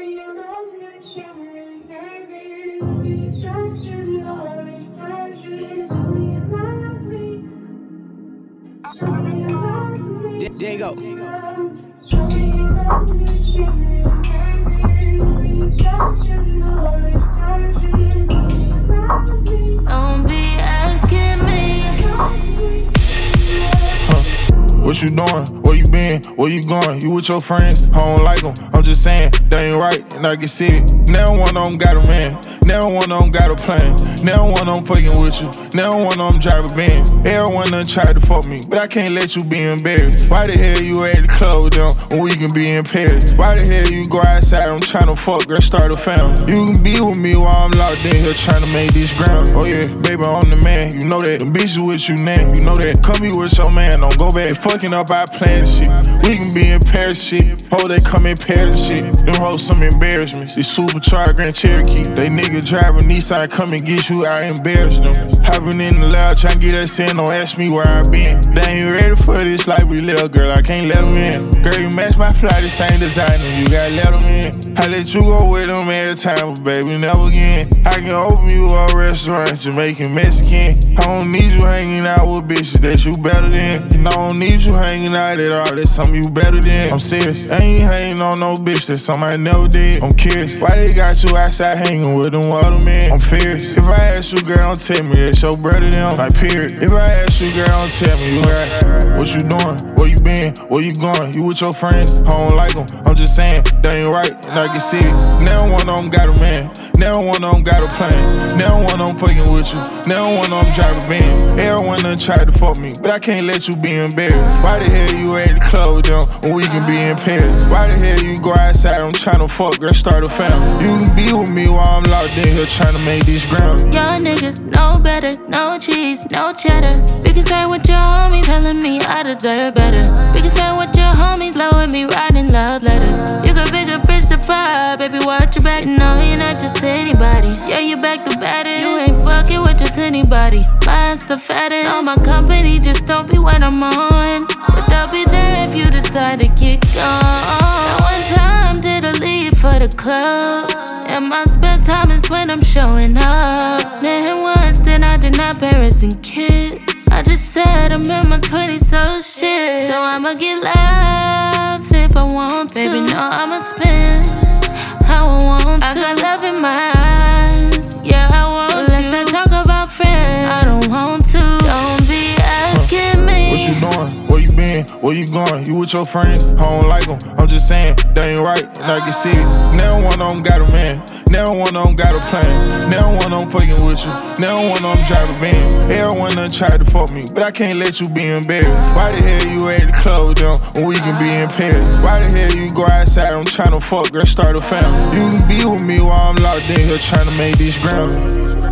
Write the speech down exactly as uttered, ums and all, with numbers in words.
Diego. Don't be asking me. What you doing? Where you been? Where you going? You with your friends? I don't like them. I'm just saying, they ain't right, and I can see it. Now one of them got a man. Now one of them got a plane. Now one of them fucking with you. Now one of them drive a Benz. Everyone done tried to fuck me, but I can't let you be embarrassed. Why the hell you at the club with them when we can be in Paris? Why the hell you go outside? I'm trying to fuck, girl, start a family. You can be with me while I'm locked in here trying to make this ground. Oh yeah, baby, I'm the man. You know that. Them bitches with you now. You know that. Come here with your man. Don't go back. Fucking up our plans shit. We can be in Paris shit. Oh, they come in Paris shit. Them hoes some embarrassments. This supercharged Grand Cherokee. They nigga driving Nissan, come and get you. I embarrass them. Hopping in the loud, trying to get that sin. Don't ask me where I been. They ain't ready for this life we live, girl. I can't let them in. Girl, you match my fly, this ain't designer. You gotta let them in. I let you go with them every time, but baby, never again. I can open you a restaurant, Jamaican, Mexican. I don't need you hanging out with bitches that you better than. And I don't need you hanging out at all. That's something you better than. I'm serious. I ain't hanging on no bitch that's something I never did. I'm curious. Why they got you outside hanging with them other men? I'm fierce. If I ask you, girl, don't tell me that your brother them. Like, period. If I ask you, girl, don't tell me you right. What you doing? Where you been? Where you going? You with your friends? I don't like them. I'm just saying, they ain't right, and I can see it. Now one of them got a man. Now one of them got a plane. Now one of them fucking with you. Now one of them drive a Benz. Everyone done tried to fuck me, but I can't let you be embarrassed. Why the hell you at the club with them when we can be in Paris? Why the hell you go outside? I'm trying to fuck, girl, start a family. You can be with me while I'm locked in here trying to make this ground. Young niggas know better, no cheese, no cheddar. Be concerned with your homies telling me I deserve better. Be concerned with your homies blowing me writing love letters. You got bigger fish to fry, baby, watch your back. No, you're not just anybody. Yeah, you back the baddest. You ain't fucking with just anybody. Mine's the fattest. All my company just don't be when I'm on, but they'll be there if you decide to kick on. Now one time did I leave for the club, and my spare time is when I'm showing up. Then once, then I did not parents and kids. I just said I'm in my twenties, so shit. So I'ma get love if I want to. Baby, no, I'ma spend how I want to. I got love in my eyes, yeah, I want to. Let's not talk about friends, I don't want to. Don't be asking me. What you doing? Where you been? Where you going? You with your friends? I don't like them. I'm just saying, they ain't right, and I can see it. Now one of them got a man. Now one of them got a plane. Now one of them fucking with you. Now one of them drive a Benz. Everyone done tried to fuck me, but I can't let you be embarrassed. Why the hell you at the club with them when we can be in Paris? Why the hell you go outside? I'm trying to fuck, girl, start a family. You can be with me while I'm locked in here trying to make this ground.